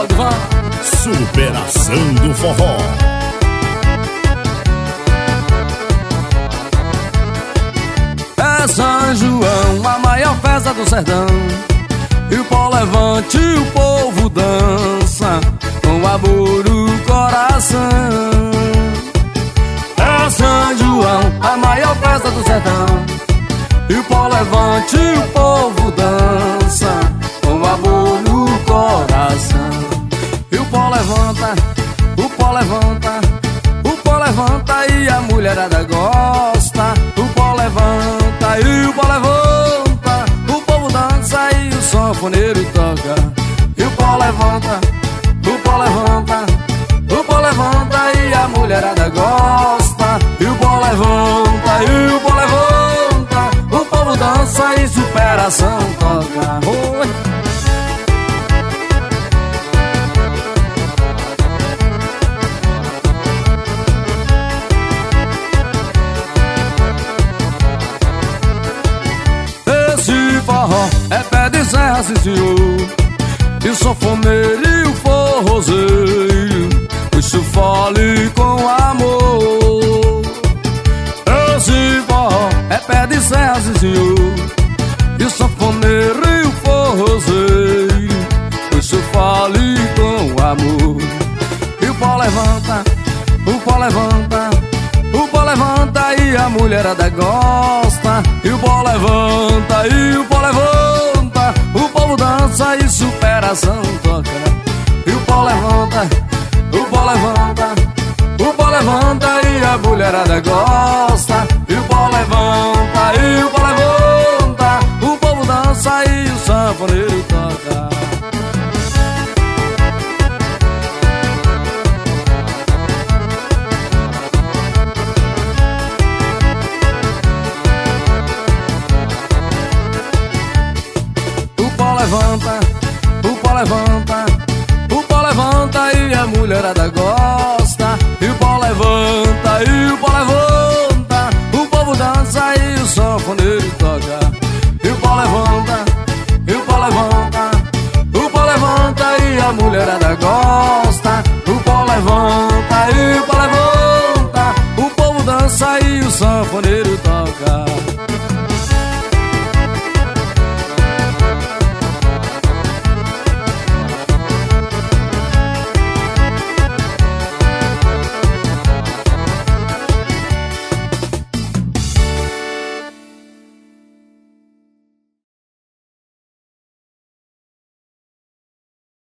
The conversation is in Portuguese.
pode vá. Superação do forró. É São João, a maior festa do sertão, e o pó levante e o povo dança com amor no coração. É São João, a maior festa do sertão, e o pó levante e o povo dança com amor no coração. E o pó levanta, o pó levanta, o pó levanta e a mulherada gosta. O pó levanta e o pó levanta, o povo dança e o sanfoneiro toca. E o pó levanta, o pó levanta, o pó levanta e a mulherada gosta. E o pó levanta e o pó levanta, o povo dança e superação toca. Oi. É pé de serra, sim senhor, e o sanfoneiro e o forrozeiro, isso fale com amor. Esse forró é pé de serra, sim senhor, e o sanfoneiro e o forrozeiro, isso fale com amor. E o pó levanta, o pó levanta, o pó levanta e a mulherada gosta. E o pó levanta e o pó levanta, o povo dança e superação toca. E o pó levanta, o pó levanta, o pó levanta e a mulherada gosta. E o pó levanta e o pó levanta, o povo dança e o sanfoneiro toca. Levanta, o pó levanta, o pó levanta e a mulherada gosta. E o pó levanta e o pó levanta, o povo dança e o sanfoneiro toca. E o pó levanta, e o pó levanta, o pó levanta e a mulherada gosta. O pó levanta e o pó levanta, o povo dança e o sanfoneiro toca.